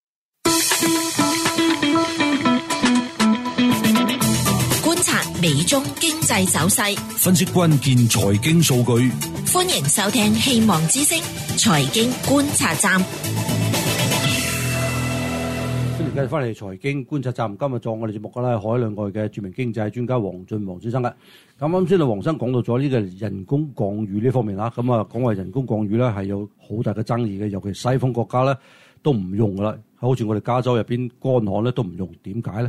觀察美中經濟走勢， 分析關鍵財經數據。 歡迎收聽《希望之聲》財經觀察站。 繼續翻嚟財經觀察站，今日做我哋節目嘅咧，海內外嘅著名經濟專家黃俊黃先生嘅。咁啱先啊，黃生講到咗呢個人工降雨呢方面啦，咁啊講話人工降雨咧係有好大嘅爭議嘅，尤其西方國家咧都唔用噶啦，好似我哋加州入邊乾旱咧都唔用，點解咧？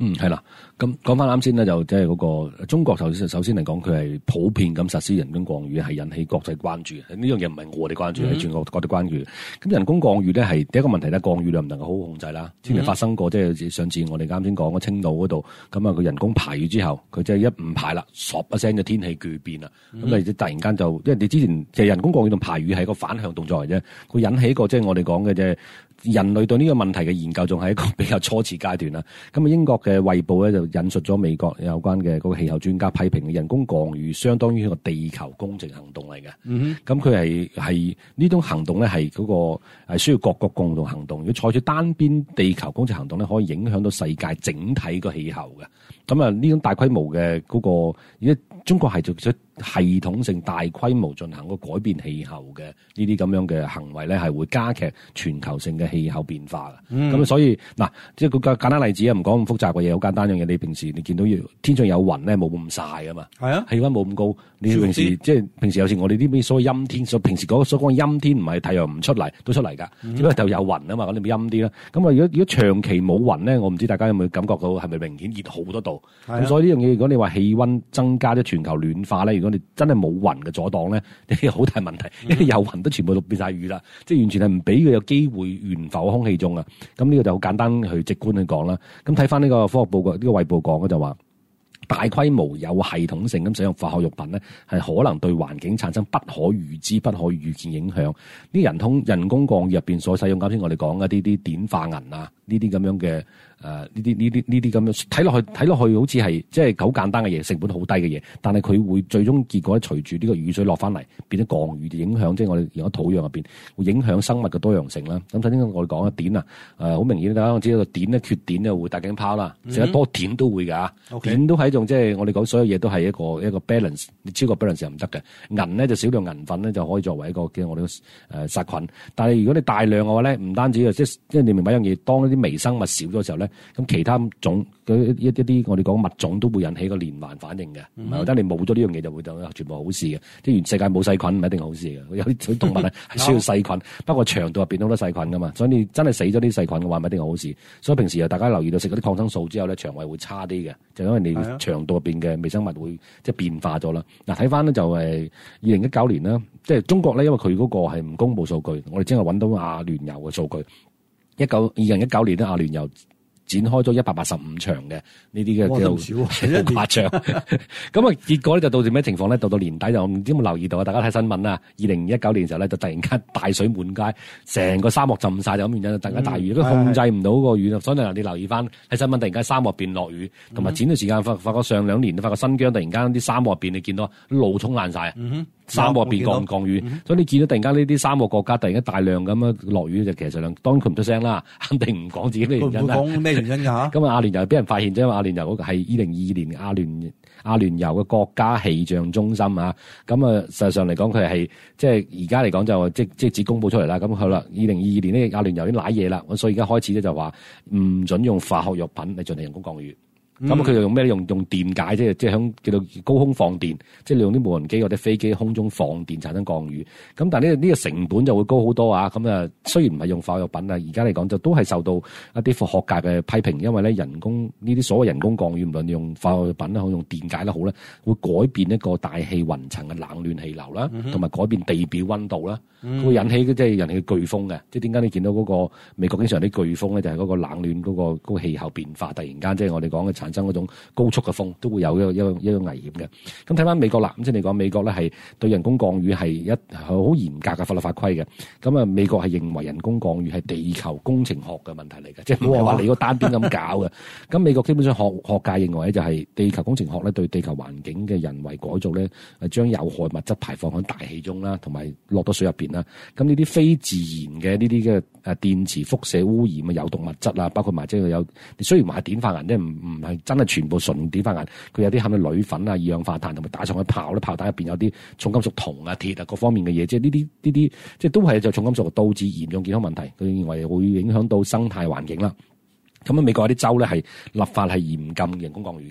嗯，係啦。咁講翻啱先咧，就即係嗰個中國首先首先嚟講，佢係普遍咁實施人工降雨，係引起國際關注。呢樣嘢唔係我哋關注，係、嗯、全國國際關注。咁人工降雨咧係第一個問題咧，降雨量唔能夠好好控制啦。之前發生過，即係上次我哋啱先講嘅青島嗰度，咁啊佢人工排雨之後，佢即係一唔排啦，唰一聲嘅天氣巨變啦。咁你、嗯、突然間就，因為你之前其實人工降雨同排雨係一個反向動作嚟啫，佢引起一個即係我哋講嘅即係。人類對呢個問題嘅研究仲係一個比較初始階段啦。咁啊，英國嘅衛報咧就引述咗美國有關嘅嗰個氣候專家批評嘅人工降雨，相當於一個地球工程行動嚟嘅。嗯哼，咁佢係係呢種行動咧係嗰個係需要各國共同行動。如果採取單邊地球工程行動咧，可以影響到世界整體個氣候嘅。咁啊，呢種大規模嘅嗰個而家中國係做咗系統性大規模進行個改變氣候嘅呢啲咁樣嘅行為咧，係會加劇全球性嘅氣候變化嘅。咁、嗯、所以嗱，即係個簡單例子啊，唔講咁複雜嘅嘢，好簡單樣嘢。你平時你見到天上有雲咧，冇咁曬啊嘛。係啊，氣溫冇咁高。你平時即係平時有時我哋呢邊所謂陰天，所平時嗰所講陰天唔係太陽唔出嚟都出嚟㗎，嗯、只不過就有雲啊嘛，咁你咪陰啲啦。咁啊，如果如果長期冇雲咧，我唔知大家有冇感覺到係咪明顯熱好多度？咁、啊、所以呢樣嘢，如果你話氣溫增加咗全球暖化咧，如果你真係冇雲嘅阻擋咧，你好大問題，因為有雲都全部都變晒雨啦，即係完全係唔俾佢有機會懸浮喺空氣中啊。咁呢個就好簡單去直觀去講啦。咁睇翻呢個科學報告，呢、呢個衛報講嘅就話，大規模有系統性咁使用化學藥品咧，係可能對環境產生不可預知、不可預見影響。呢人工人工降雨入邊所使用，啱先我哋講嘅呢啲碘化銀啊，呢啲咁樣嘅。誒呢啲呢啲呢啲咁樣睇落去睇落去好似係即係好簡單嘅嘢，成本好低嘅嘢，但係佢會最終結果隨住呢個雨水落翻嚟變咗降雨，影響即係我哋如果土壤入邊會影響生物嘅多樣性啦。咁首先我哋講嘅碘啊，誒好明顯大家知道碘咧缺碘咧會大頸泡啦，食得多碘都會㗎。碘都係一種即係我哋講所有嘢都係一個一個 balance， 你超過 balance 又唔得嘅。銀咧就少量銀粉咧就可以作為一個嘅我哋誒殺菌，但係如果你大量嘅話咧，唔單止啊，即係即係你明白一樣嘢，當一啲微生物少咗時候咧，咁其他種一一啲我哋講物種都會引起個連環反應嘅，唔係覺得你冇咗呢樣嘢就會就全部好事嘅。即係全世界冇細菌唔一定好事嘅，有啲動物咧係需要細菌，不過腸道入邊好多細菌噶嘛，所以你真係死咗啲細菌嘅話，唔一定好事。所以平時又大家留意到食嗰啲抗生素之後咧，腸胃會差啲嘅，就因為你腸道入邊嘅微生物會即係變化咗啦。嗱，睇翻咧就係二零一九年啦，即係中國咧，因為佢嗰個係唔公布數據，我哋只係揾到阿聯酋嘅數據。一九二零一九年咧，阿聯酋展開咗一百八十五場嘅呢啲嘅叫做誇張，咁啊結果咧就導致咩情況咧？到到年底就唔知有冇留意到啊？大家睇新聞啦，二零一九年嘅時候咧就突然間大水滿街，成個沙漠浸晒，就咁原因，突然間大雨，都、嗯、控制唔到個雨，所以你留意翻喺新聞，突然間沙漠變落雨，同埋前段時間發發覺上兩年發覺新疆突然間啲沙漠入邊你見到路沖爛晒。嗯沙漠變降降雨，嗯、所以你見到突然間呢啲沙漠國家突然間大量咁樣落雨，就其實量當然佢唔出聲啦，肯定唔講自己咩原因啦。講咩原因㗎？咁啊，阿聯酋俾人發現咗，因為阿聯酋嗰個係二零二二年阿聯阿聯酋嘅國家氣象中心啊。咁啊，實際上嚟講，佢係即係而家嚟講就即即只公佈出嚟啦。咁好啦，二零二二年呢，阿聯酋已經瀨嘢啦，所以而家開始咧就話唔准用化學藥品嚟進行人工降雨。咁佢、嗯、就用咩？用用電解，即係即係響叫做高空放電，即係利用啲無人機或者飛機空中放電產生降雨。咁但係呢呢個成本就會高好多啊！咁啊，雖然唔係用化學藥品啊，而家嚟講就都係受到一啲科學界嘅批評，因為咧人工呢啲所謂人工降雨，唔論用化學藥品啦，好用電解都好咧，會改變一個大氣雲層嘅冷暖氣流啦，同埋、嗯、哼改變地表溫度啦，嗯、會引起即係引起颶風嘅。即係點解你見到嗰個美國經常啲颶風咧，就係、是、嗰個冷暖嗰、嗰個嗰、嗰個氣候變化，突然間即係我哋講嘅產生嗰種高速嘅風都會有一個一個一個危險嘅。咁睇翻美國啦，咁即係你講美國咧係對人工降雨係一好嚴格嘅法律法規嘅。咁啊，美國係認為人工降雨係地球工程學嘅問題嚟嘅，即係唔係話你個單邊咁搞嘅。咁美國基本上學學界認為咧就係地球工程學咧對地球環境嘅人為改造咧，係將有害物質排放喺大氣中啦，同埋落到水入邊啦。咁呢啲非自然嘅呢啲嘅誒電磁輻射污染嘅有毒物質啊，包括埋即係有雖然話係碘化銀，即係唔唔係真係全部純碘化銀，佢有啲含嘅鋁粉啊、二氧化碳同埋打上去炮咧，炮彈入邊有啲重金屬銅啊、鐵啊各方面嘅嘢，即係呢啲呢啲即係都係就重金屬導致嚴重健康問題。佢認為會影響到生態環境啦。咁啊，美國有啲州咧係立法係嚴禁人工降雨嘅。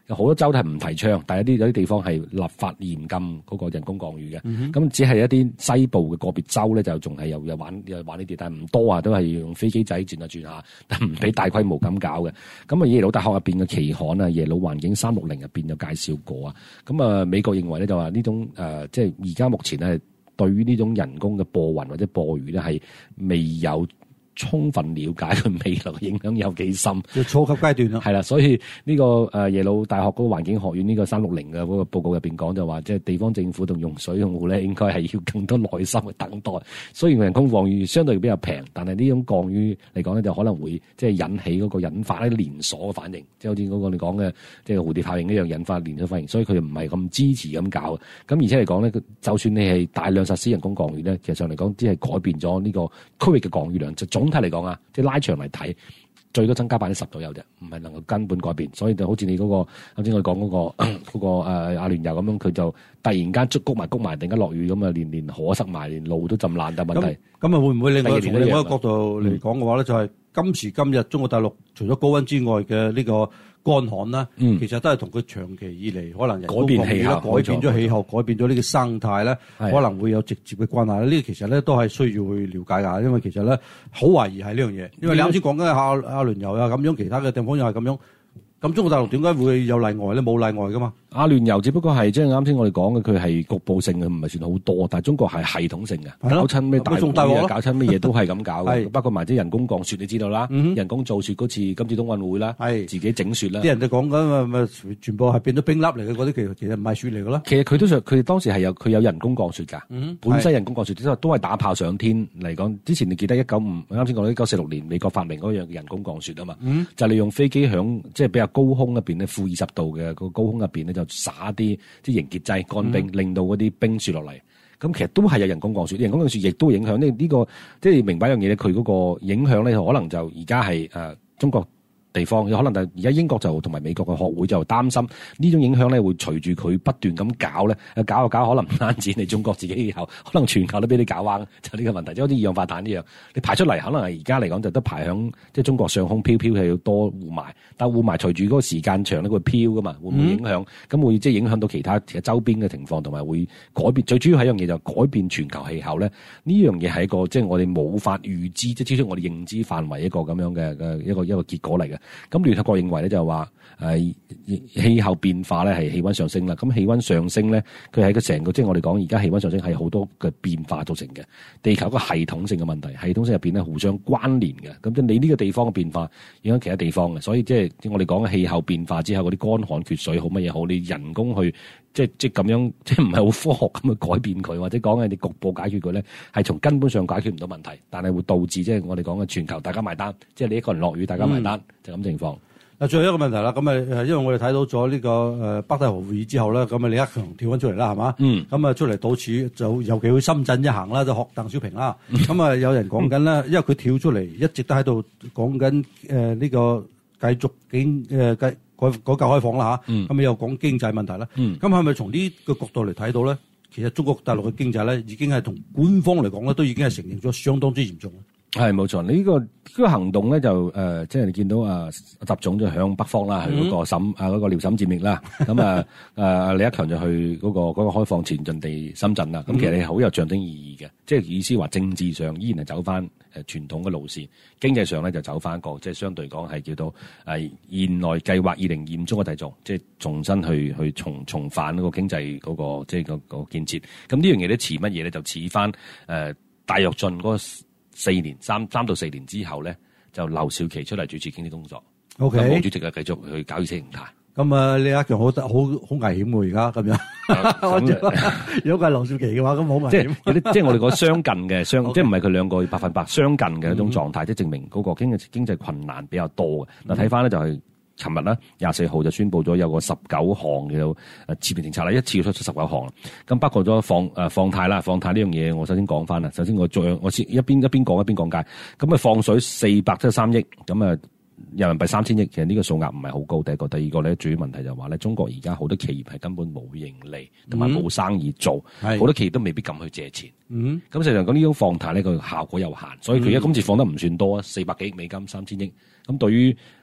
有好多州都係唔提倡，但係有啲有啲地方係立法嚴禁嗰個人工降雨嘅。咁、嗯、只係一啲西部嘅個別州咧，就仲係又又玩又玩呢啲，但係唔多啊，都係用飛機仔轉下轉下，但唔俾大規模咁搞嘅。咁啊，耶魯大學入邊嘅期刊啊，耶魯環境三六零入邊有介紹過啊。咁啊，美國認為咧就話呢種誒、呃，即係而家目前咧對於呢種人工嘅播雲或者播雨咧係未有充分了解佢未來嘅影響有幾深， 要初級階段啦。 係啦，所以呢個誒耶魯大學嗰個環境學院呢個三六零嘅嗰個報告入邊講就話，即係地方政府同用水用戶咧，應該係要更多耐心去等待。雖然人工降雨相對比較平，但係呢種降雨嚟講咧，就可能會即係引起嗰個引發一啲連鎖嘅反應，即係好似嗰個你講嘅即係蝴蝶效應一樣引發連鎖反應。所以佢唔係咁支持咁搞。咁而且嚟講咧，就算你係大量實施人工降雨咧，其實上嚟講只係改變咗呢個區域嘅降雨量，就總體嚟講啊，即係拉長嚟睇，最多增加百分之十左右啫，唔係能夠根本改變。所以就好似你嗰、那個頭先我講嗰、那個嗰、那個誒、呃、阿聯酋咁樣，佢就突然間捉谷埋谷埋，突然間落雨咁啊，連連河塞埋，連路都浸爛。但係問題咁啊，會唔會另外從另外一個角度嚟講嘅話咧，嗯、就係今時今日中國大陸除咗高溫之外嘅呢個乾旱啦，嗯、其實都係同佢長期以嚟可能人改變氣候、 改變咗氣候、改變咗呢個生態咧，可能會有直接嘅關係。呢個其實咧都係需要去了解下，因為其實咧好懷疑係呢樣嘢。因為你啱先講緊阿阿聯酋啊咁樣，其他嘅地方又係咁樣。咁中國大陸點解會有例外咧？冇例外噶嘛？阿聯酋只不過係即係啱先我哋講嘅，佢係局部性嘅，唔係算好多。但係中國係系統性嘅，搞親咩大會啊，搞親咩嘢都係咁搞嘅。包括埋啲人工降雪，你知道啦，嗯、人工造雪嗰次今次冬運會啦，係自己整雪啦。啲人就講緊咪全部係變咗冰粒嚟嘅嗰啲，其實其實唔係雪嚟嘅啦。其實佢都佢當時係有佢有人工降雪㗎，嗯、本身人工降雪都都係打炮上天嚟講。之前你記得一九五啱先講一九四六年美國發明嗰樣人工降雪啊嘛，嗯、就係利用飛機響即係比較高空入邊咧，負二十度嘅個高空入邊咧，就灑啲啲凝結劑乾冰，嗯、令到嗰啲冰雪落嚟。咁其實都係有人工降雪，人工降雪亦都影響呢呢個，即係明白一樣嘢咧，佢嗰個影響咧，可能就而家係誒中國地方，有可能就而家英國就同埋美國嘅學會就擔心呢種影響咧，會隨住佢不斷咁搞咧，搞就搞，可能唔單止你中國自己以後，可能全球都俾你搞彎，就呢個問題，即係好似二氧化碳呢樣，你排出嚟可能係而家嚟講就得排響即係中國上空飄飄係要多霧霾，但係霧霾隨住嗰個時間長咧，佢會飄噶嘛，會唔會影響？咁、嗯、會即係影響到其他其實周邊嘅情況，同埋會改變。最主要係一樣嘢就改變全球氣候咧，呢樣嘢係一個即係我哋冇法預知，即係超出我哋認知範圍一個咁樣嘅嘅一個一個結果嚟嘅。咁聯合國認為咧就係話誒氣候變化咧係氣溫上升啦，咁氣溫上升咧佢係個成個即係我哋講而家氣溫上升係好多嘅變化造成嘅，地球一個系統性嘅問題，系統性入邊咧互相關聯嘅，咁即係你呢個地方嘅變化影響其他地方嘅，所以即係我哋講嘅氣候變化之後嗰啲乾旱缺水好乜嘢好，你人工去即係即係咁樣即係唔係好科學咁去改變佢，或者講係你局部解決佢咧，係從根本上解決唔到問題，但係會導致即係我哋講嘅全球大家埋單，即係你一個人落雨大家埋單，嗯、就咁情況。 嗱，最後一個問題啦，咁啊，因為我哋睇到咗呢個誒北戴河會議之後咧，咁啊李克強跳翻出嚟啦，係嘛？嗯。咁啊出嚟到處就尤其去深圳一行啦，就學鄧小平啦。咁啊、嗯、有人講緊咧，因為佢跳出嚟一直都喺度講緊誒呢個繼續經誒改改改革開放啦嚇。咁啊、嗯、又講經濟問題啦。嗯。咁係咪從呢個角度嚟睇到咧？其實中國大陸嘅經濟咧，已經係同官方嚟講咧，都已經係承認咗相當之嚴重。 係冇錯，你呢、這個呢、這個行動咧就誒、呃，即係你見到啊，習總就響北方啦，去嗰、嗯、個沈啊嗰、那個遼瀋戰役啦。咁啊誒，李克強就去嗰、那個嗰、那個開放前進地深圳啦。咁、嗯、其實係好有象徵意義嘅，即係意思話政治上依然係走翻誒傳統嘅路線，經濟上咧就走翻一個即係相對講係叫做誒現內計劃二零二五中國製造，即係重新去去重重返嗰個經濟嗰、那個即係嗰個建設。咁呢樣嘢咧似乜嘢咧？就似翻誒大躍進嗰個。四年三三到四年之後咧，就劉少奇出嚟主持經濟工作。O K， 毛主席啊，繼續去搞意識形態。咁啊，李克強好得好好危險喎！而家咁樣，如果係劉少奇嘅話，咁好危險。即係有啲，即係我哋講相近嘅相， Okay. 即係唔係佢兩個百分百相近嘅一種狀態，嗯、即係證明嗰個經濟經濟困難比較多嘅。嗱、嗯，睇翻咧就係、是。琴日咧，廿四號就宣布咗有個十九項嘅誒刺激政策啦，一次要出出十九項啦。咁包括咗放誒、呃、放貸啦，放貸呢樣嘢，我首先講翻啦。首先我再我先一邊一邊講一邊講解。咁啊放水四百七十三億，咁啊人民幣三千億，其實呢個數額唔係好高。第一個，第二個咧，主要問題就係話咧，中國而家好多企業係根本冇盈利，同埋冇生意做，好、嗯、多企業都未必敢去借錢。嗯，咁實際上講呢種放貸咧，個效果有限，所以佢而家今次放得唔算多啊，四百幾億美金，三千億。咁對於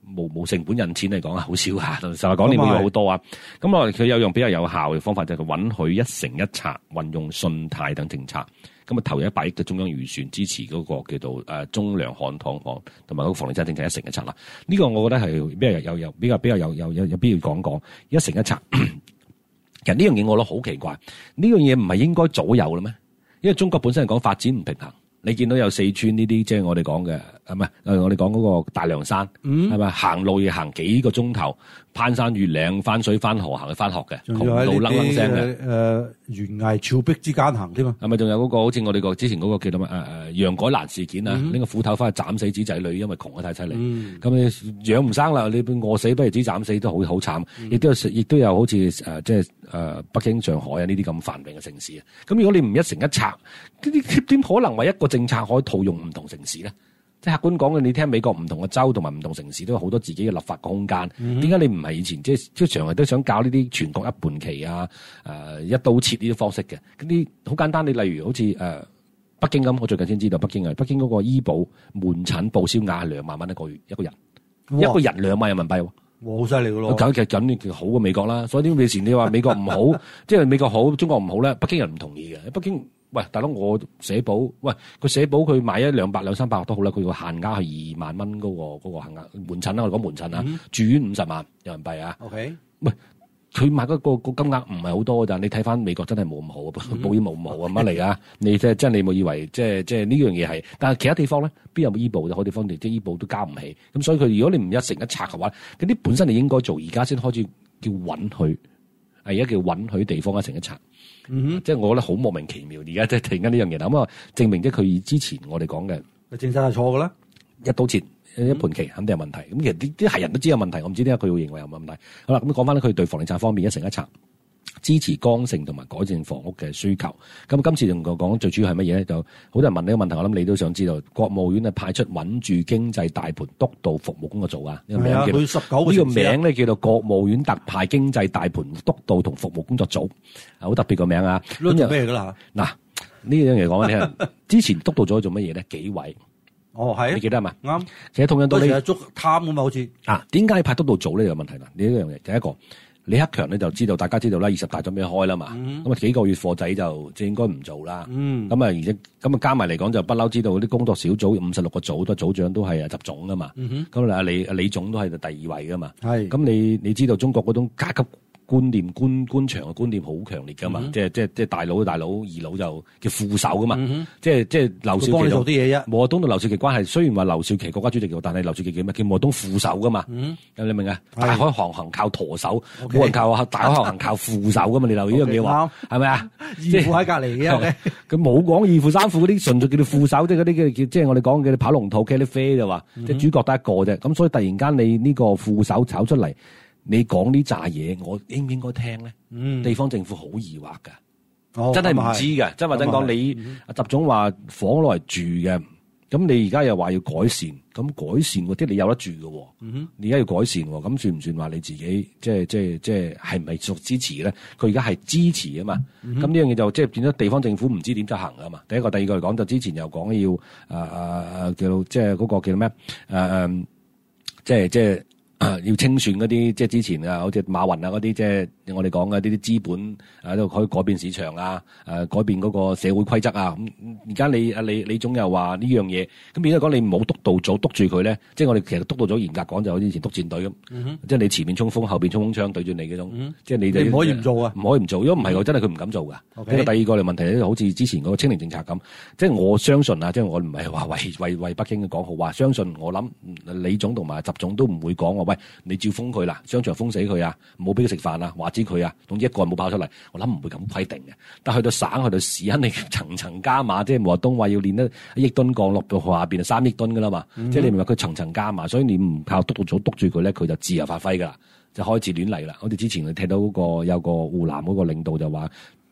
冇冇成本印錢嚟講啊，好少啊，實話講你會好多啊。咁我佢有用比較有效嘅方法，就係允許一城一策，運用信貸等政策。咁啊，投入一百億嘅中央預算支持嗰個叫做誒中糧漢唐行同埋嗰個房地產政策一城一策啦。呢、這個我覺得係比較有有比較比較有有有有必要講講一城一策。其實呢樣嘢我覺得好奇怪，呢樣嘢唔係應該早有啦咩？因為中國本身係講發展唔平衡，你見到有四川呢啲即係我哋講嘅係咪？誒我哋講嗰個大涼山係咪、嗯、行路要行幾個鐘頭，攀山越嶺翻水翻河行去翻學嘅，窮到啷啷聲嘅。 誒懸崖峭壁之間行添嘛？ 係咪仲有嗰、那個好似我哋個之前嗰個叫做乜誒誒楊改蘭事件啊？拎、嗯、個斧頭翻去斬死子仔女，因為窮得太犀利。咁、嗯、你養唔生啦，你餓死不如自己斬死都好好慘。亦、嗯、都有亦都有好似誒即係誒北京、上海啊呢啲咁繁榮嘅城市啊。咁如果你唔一城一策，點點可能話一個政策可以套用唔同城市咧？即係客觀講嘅，你聽美國唔同嘅州同埋唔同城市都有好多自己嘅立法空間。點解、嗯、你唔係以前即係即係常日都想搞呢啲全國一半棋啊、誒、呃、一刀切呢啲方式嘅？嗰啲好簡單，你例如好似誒、呃、北京咁，我最近先知道北京啊，北京嗰個醫保門診報銷額係兩萬蚊一個月一個人，哇一個人兩萬人民幣喎，哇好犀利㗎咯！咁其實咁好過美國啦，所以啲以前你話美國唔好，即係美國好，中國唔好咧，北京人唔同意嘅，北京。喂，大佬，我社保，喂，佢社保佢買一兩百兩三百都好啦，佢個限額係二萬蚊嗰、嗰個嗰、嗰個限額門診啦，我哋講門診啊，嗯、住院五十萬人民幣啊。OK，喂，佢買嗰、嗰個、嗰個金額唔係好多㗎，你睇翻美國真係冇咁好，嗯、保險冇咁好啊，乜嚟㗎？你即係真你冇以為即係即係呢樣嘢係，但係其他地方咧邊有醫保嘅？好地方即係醫保都交唔起，咁所以佢如果你唔一城一策嘅話，嗰啲本身你應該做，而家先開始叫允許，而家叫允許地方一城一策。嗯哼，即係我覺得好莫名其妙，而家即係突然間呢樣嘢，咁啊證明即係佢之前我哋講嘅政策係錯嘅啦， 一刀切一盤棋肯定有問題。咁、嗯、其實啲啲係人都知有問題，我唔知點解佢會認為有問題。好啦，咁講翻咧，佢對房地產方面一城一策，支持剛性同埋改善房屋嘅需求。咁今次同我講最主要係乜嘢咧？就好多人問呢個問題，我諗你都想知道。國務院啊派出穩住經濟大盤督導服務工作組啊，呢、這個名叫呢、啊、個名咧叫做國務院特派經濟大盤督導同服務工作組，好特別個名啊！ 咁做咩噶啦？ 嗱，呢樣嘢講俾你聽。之前督導組做乜嘢咧？紀委哦，係你記得係嘛？啱。 對其實同樣道理， 係捉貪噶嘛，好似啊，點解派督導組呢？有問題啦。呢一樣嘢，第一個。李克強咧就知道，大家知道啦，二十大準備開啦嘛，咁啊、嗯、幾個月貨仔就即係應該唔做啦。咁啊、嗯、而且咁啊加埋嚟講就不嬲知道啲工作小組五十六個組都組長都係啊習總噶嘛，咁啊李啊李總都係第二位噶嘛。咁是你你知道中國嗰種階級觀念官官場嘅觀念好強烈噶嘛，嗯、即係即係即係大佬大佬二佬就叫副手噶嘛，嗯、即係即係劉少奇幫你做啲嘢啫。毛澤東同劉少奇關係雖然話劉少奇國家主席叫，但係劉少奇叫咩？叫毛澤東副手噶嘛。嗯、你明啊？大海航行靠舵手，冇 Okay 人靠大海航行靠副手噶嘛？你留意呢樣嘢話係咪啊？ 二副喺隔離嘅， 佢冇講二副三副嗰啲，純粹叫做副手，即係嗰啲叫即係我哋講嘅跑龍套茄喱啡就話，即係主角得一個啫。咁所以突然間你呢個副手炒出嚟。你講呢扎嘢，我應唔應該聽咧？嗯、地方政府好疑惑噶，哦、真係唔知嘅。真話真講，你阿習總話房攞嚟住嘅，咁你而家又話要改善，咁改善嗰啲你有得住嘅，嗯、哼你而家要改善，咁算唔算話你自己即係即係即係係唔係屬支持咧？佢而家係支持啊嘛，咁呢、嗯、哼樣嘢就即係變咗地方政府唔知點執行啊嘛。第一個、第二個嚟講，就之前又講要誒誒、呃、叫即係嗰個叫咩誒誒，即係即係。啊、要清算嗰啲，即係之前啊，好似馬雲啊嗰啲，即係我哋講嘅呢啲資本啊，都可以改變市場啊，誒改變嗰個社會規則啊。咁而家你啊李李總又話呢樣嘢，咁變咗講你冇督導組督住佢咧，即係我哋其實督導組嚴格講就好似以前督戰隊咁，嗯、哼即係你前面衝鋒，後邊衝鋒槍對住你嗰種，嗯、即係你哋唔可以唔做啊， 唔可以唔做，如果唔係嘅真係佢唔敢做㗎。呢個 Okay. 第二個嘅問題咧，好似之前嗰個清零政策咁，即係我相信啊，即係我唔係話為為為北京嘅講好話，相信我諗李總同埋習總都唔會講話喂。你照封佢啦，商場封死佢啊，唔好俾佢食飯啊，話知佢啊，總之一個人冇跑出嚟，我諗唔會咁規定嘅。但去到省，去到市，肯定層層加碼，即係毛澤東話要練得一億噸降落到下邊就三億噸噶啦嘛，嗯、即係你明白佢層層加碼，所以你唔靠督導組督住佢咧，佢就自由發揮噶啦，就開始亂嚟啦。好似之前你睇到嗰個有個湖南嗰個領導就話。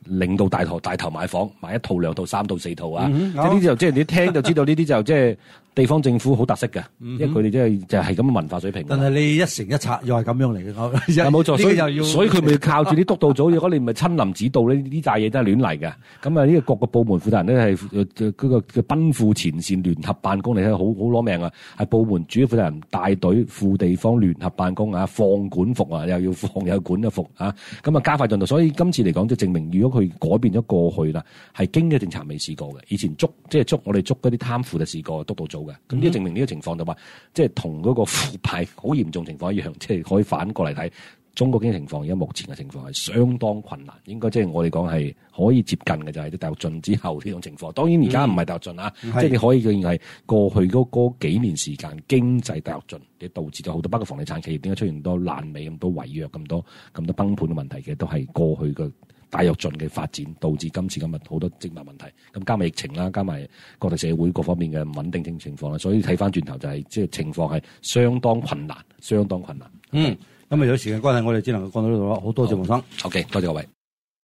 領導大頭大頭買房，買一套兩套三套四套啊！ 嗯、 即係呢啲就即係你一聽就知道呢啲就即係地方政府好特色嘅， 嗯、 因為佢哋即係就係咁嘅文化水平。 但係你一城一策又係咁樣嚟嘅， 冇錯，所以又要所以佢咪靠住啲督導組，如果你唔係親臨指導呢，呢扎嘢都係亂嚟嘅。咁啊，呢個各個部門負責人咧係嗰個嘅奔赴前線聯合辦公嚟睇，好好攞命啊！係部門主要負責人帶隊赴地方聯合辦公啊，放管服啊，又要放又要管嘅服啊，咁啊加快進度。所以今次嚟講，就證明如果佢改變咗過去啦，係經嘅政策未試過嘅。以前捉即係捉我哋捉嗰啲貪腐就試過督導組嘅。咁呢個證明呢個情況就話，即係同嗰個腐敗好嚴重情況一樣，即係可以反過嚟睇中國經濟情況。而家目前嘅情況係相當困難，應該即係我哋講係可以接近嘅，就係啲大躍進之後呢種情況。當然而家唔係大躍進啊，嗯、即係你可以認係過去嗰嗰幾年時間經濟大躍進，你導致咗好多包括房地產企業點解出現咁多爛尾、咁多違約、咁多咁多崩盤嘅問題嘅，都係過去嘅大躍進嘅發展，導致今次今日好多積物問題。咁加埋疫情啦，加埋國際社會各方面嘅唔穩定性情況啦，所以睇翻轉頭就係即係情況係相當困難，相當困難。 嗯，咁啊有時間關係，我哋只能夠講到呢度啦。好多謝黃生。 OK，多謝各位。